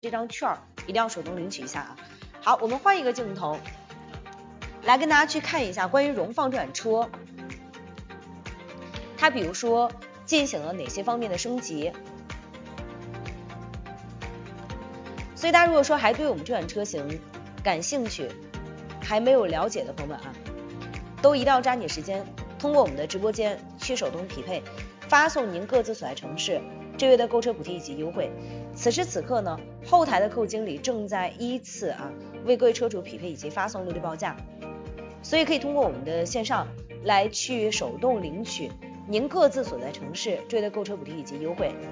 这张券一定要手动领取一下啊。好，我们换一个镜头，来跟大家去看一下关于荣放这款车，它比如说进行了哪些方面的升级。所以大家如果说还对我们这款车型感兴趣，还没有了解的朋友们啊，都一定要抓紧时间，通过我们的直播间去手动匹配，发送您各自所在城市这月的购车补贴以及优惠。此时此刻呢，后台的客户经理正在依次为各位车主匹配以及发送落地报价，所以可以通过我们的线上来去手动领取您各自所在城市这月的购车补贴以及优惠。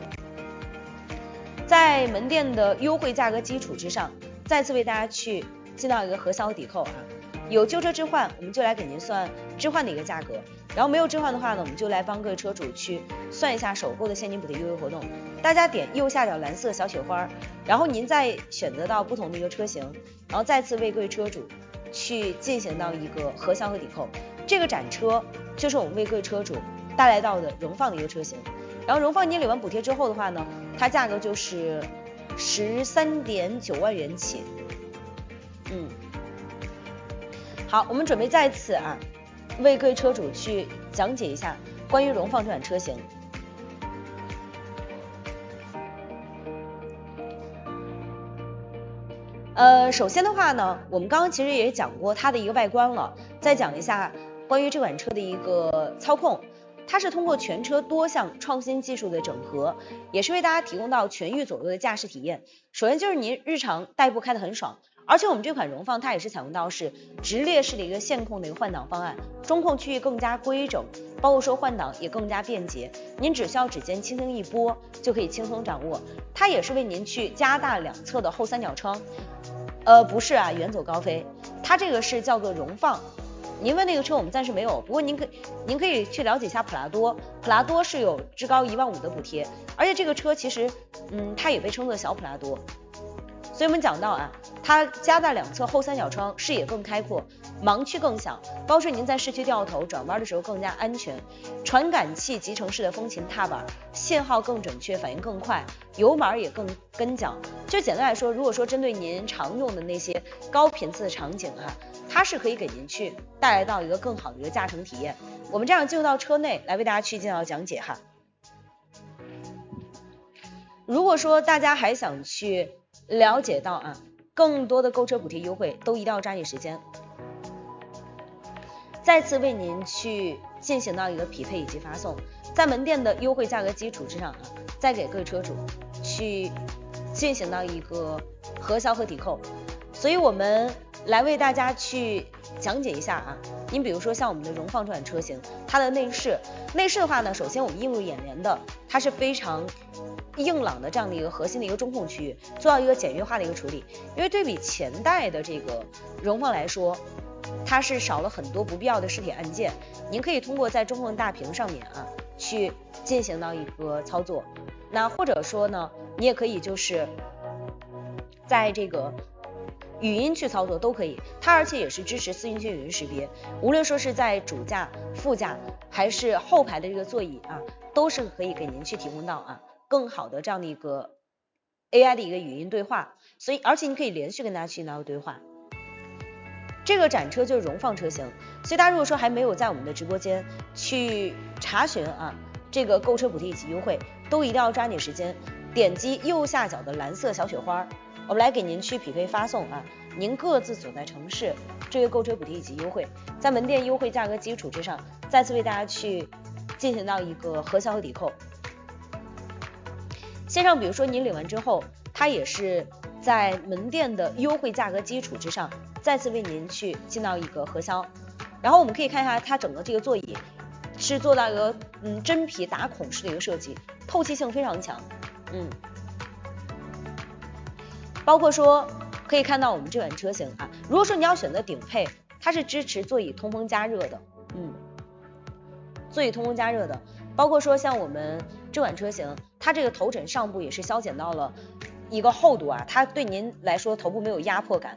在门店的优惠价格基础之上，再次为大家去进到一个核销抵扣有旧车置换，我们就来给您算置换的一个价格，然后没有置换的话呢，我们就来帮各位车主去算一下首购的现金补贴优惠活动。大家点右下角蓝色小雪花，然后您再选择到不同的一个车型，然后再次为各位车主去进行到一个核销和抵扣。这个展车就是我们为各位车主带来到的荣放的一个车型，然后荣放您领完补贴之后的话呢，它价格就是13.9万元起。好，我们准备再次为各位车主去讲解一下关于荣放这款车型。首先的话呢，我们刚刚其实也讲过它的一个外观了，再讲一下关于这款车的一个操控。它是通过全车多项创新技术的整合，也是为大家提供到全域左右的驾驶体验。首先就是您日常代步开得很爽，而且我们这款荣放它也是采用到是直列式的一个线控的一个换挡方案，中控区域更加规整，包括说换挡也更加便捷，您只需要指尖轻轻一拨就可以轻松掌握。它也是为您去加大两侧的后三角窗，不是远走高飞，它这个是叫做荣放。您问那个车我们暂时没有，不过您可以去了解一下普拉多，普拉多是有至高15000的补贴，而且这个车其实它也被称作小普拉多。所以我们讲到它加大两侧后三角窗，视野更开阔，盲区更小，包括您在市区掉头转弯的时候更加安全。传感器集成式的风琴踏板，信号更准确，反应更快，油门也更跟脚。就简单来说，如果说针对您常用的那些高频次的场景它是可以给您去带来到一个更好的一个驾乘体验。我们这样进入到车内来为大家去进行讲解如果说大家还想去了解到更多的购车补贴优惠，都一定要抓紧时间，再次为您去进行到一个匹配以及发送，在门店的优惠价格基础之上再给各位车主去进行到一个核销和抵扣。所以我们来为大家去讲解一下您比如说像我们的荣放这款车型，它的内饰的话呢，首先我们映入眼帘的，它是非常硬朗的这样的一个核心的一个中控区域，做到一个简约化的一个处理。因为对比前代的这个荣放来说，它是少了很多不必要的实体按键，您可以通过在中控大屏上面去进行到一个操作。那或者说呢，你也可以就是在这个语音去操作都可以，它而且也是支持4英寸语音识别，无论说是在主驾、副驾还是后排的这个座椅都是可以给您去提供到更好的这样的一个 AI 的一个语音对话，所以而且你可以连续跟大家去对话。这个展车就是荣放车型，所以大家如果说还没有在我们的直播间去查询这个购车补贴以及优惠，都一定要抓紧时间，点击右下角的蓝色小雪花，我们来给您去匹配发送您各自所在城市这个购车补贴以及优惠，在门店优惠价格基础之上，再次为大家去进行到一个核销和抵扣。线上比如说您领完之后，它也是在门店的优惠价格基础之上，再次为您去进到一个核销。然后我们可以看一下它整个这个座椅是做到一个真皮打孔式的一个设计，透气性非常强。包括说可以看到我们这款车型如果说你要选择顶配，它是支持座椅通风加热的，座椅通风加热的。包括说像我们这款车型，它这个头枕上部也是消减到了一个厚度它对您来说头部没有压迫感。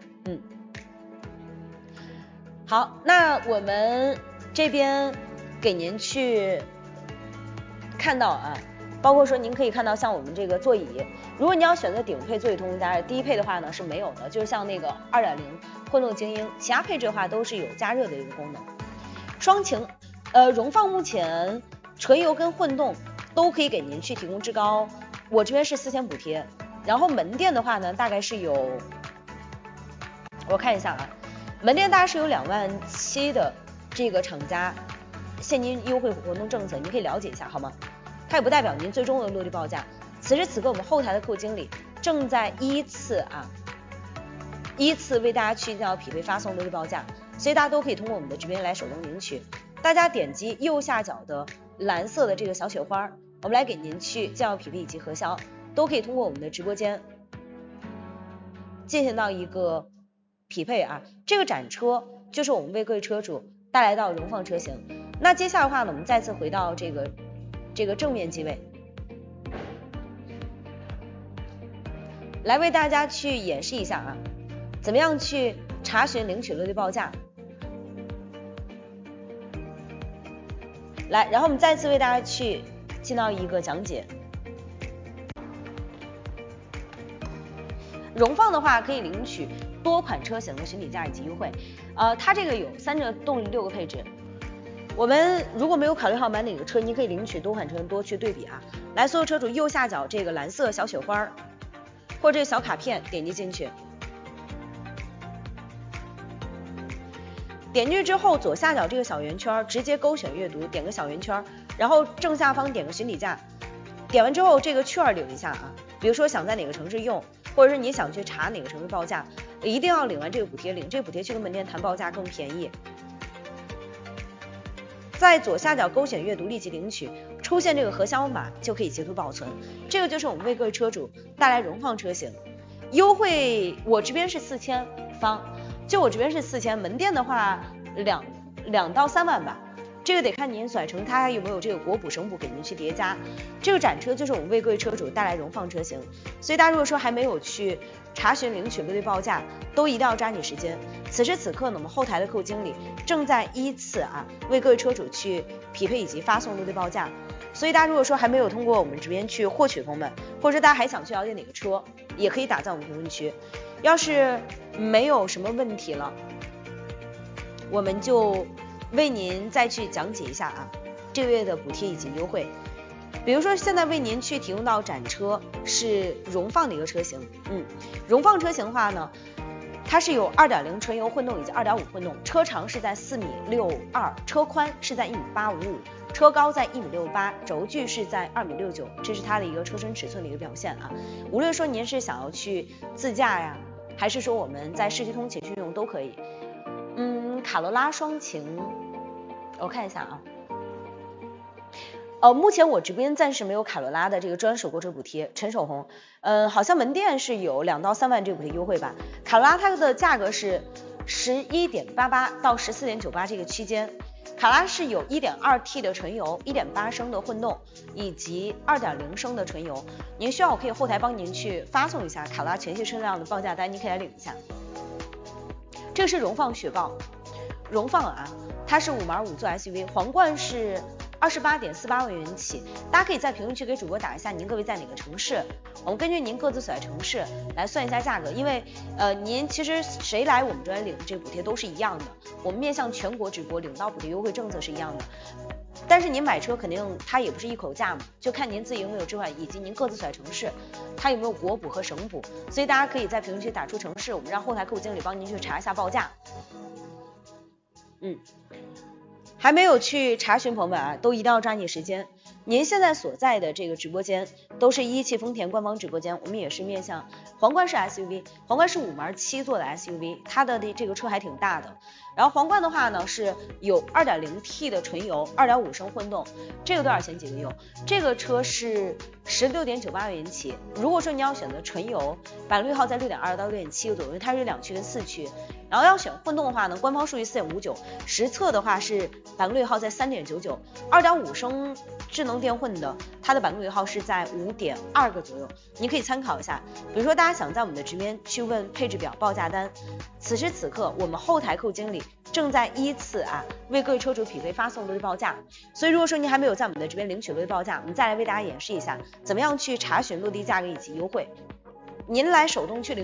好，那我们这边给您去看到包括说您可以看到像我们这个座椅，如果你要选择顶配座椅通风加热，低配的话呢是没有的，就是像那个 2.0 混动精英，其他配置的话都是有加热的一个功能。双擎，荣放目前纯油跟混动都可以给您去提供至高，我这边是4000补贴，然后门店的话呢大概是有，我看一下啊，门店大概是有27000的这个厂家现金优惠活动政策，你可以了解一下好吗？它也不代表您最终的落地报价。此时此刻我们后台的客户经理正在依次为大家去匹配发送落地报价，所以大家都可以通过我们的直播间来手动领取。大家点击右下角的蓝色的这个小雪花，我们来给您去降价匹配以及核销，都可以通过我们的直播间进行到一个匹配啊。这个展车就是我们为各位车主带来到荣放车型。那接下来的话呢，我们再次回到这个正面机位，来为大家去演示一下啊，怎么样去查询领取落地报价。来，然后我们再次为大家去进到一个讲解。荣放的话可以领取多款车型的巡礼价以及优惠，它这个有3个动力6个配置。我们如果没有考虑好买哪个车，你可以领取多款车型多去对比啊。来，所有车主右下角这个蓝色小雪花或者这个小卡片点击进去，点进去之后左下角这个小圆圈直接勾选阅读，点个小圆圈，然后正下方点个巡礼价，点完之后这个券领一下啊，比如说想在哪个城市用，或者是你想去查哪个城市报价，一定要领完这个补贴，领这个补贴去跟门店谈报价更便宜。在左下角勾选阅读立即领取，出现这个核销码就可以截图保存。这个就是我们为各位车主带来荣放车型优惠，我这边是4000方，就我这边是4000，门店的话2到3万吧，这个得看您甩成它有没有这个国补省补给您去叠加。这个展车就是我们为各位车主带来荣放车型，所以大家如果说还没有去查询领取落地报价，都一定要抓紧时间。此时此刻呢，我们后台的客户经理正在依次为各位车主去匹配以及发送落地报价，所以大家如果说还没有通过我们这边去获取的朋友们，或者说大家还想去了解哪个车，也可以打在我们评论区。要是没有什么问题了，我们就为您再去讲解一下这个月的补贴以及优惠。比如说现在为您去提供到展车是荣放的一个车型，荣放车型的话呢，它是有 2.0 纯油混动以及 2.5 混动，车长是在4.62米，车宽是在1.855米，车高在1.68米，轴距是在2.69米，这是它的一个车身尺寸的一个表现啊。无论说您是想要去自驾呀，还是说我们在市区通勤去用都可以。卡罗拉双擎，我看一下目前我直播间暂时没有卡罗拉的这个专属购车补贴，陈守红，好像门店是有2到3万这个补贴优惠吧。卡罗拉它的价格是11.88到14.98这个区间，卡罗拉是有 1.2T 的纯油、1.8升的混动以及2.0升的纯油。您需要我可以后台帮您去发送一下卡罗拉全系车辆的报价单，您可以来领一下。这是荣放雪豹，荣放它是5.5座 SUV， 皇冠是28.48万元起，大家可以在评论区给主播打一下您各位在哪个城市，我们根据您各自所在城市来算一下价格，因为您其实谁来我们这边领这个补贴都是一样的，我们面向全国直播领到补贴优惠政策是一样的，但是您买车肯定它也不是一口价嘛，就看您自己有没有置换以及您各自所在城市它有没有国补和省补，所以大家可以在评论区打出城市，我们让后台客户经理帮您去查一下报价。还没有去查询朋友们都一定要抓紧时间。您现在所在的这个直播间都是一汽丰田官方直播间，我们也是面向皇冠式 SUV， 皇冠是5.7座的 SUV， 它的这个车还挺大的。然后皇冠的话呢是有 2.0T 的纯油、2.5升混动，这个多少钱几个油？这个车是16.98万元起。如果说你要选择纯油，版率号在6.2到6.7左右，它是2驱跟4驱。然后要选混动的话呢，官方数据 4.59， 实测的话是版路号在 3.99， 2.5升智能电混的，它的版路号是在 5.2个左右，你可以参考一下。比如说大家想在我们的直播间去问配置表报价单，此时此刻我们后台客户经理正在依次为各位车主匹配发送落地报价。所以如果说您还没有在我们的这边领取落地报价，我们再来为大家演示一下怎么样去查询落地价格以及优惠。您来手动去领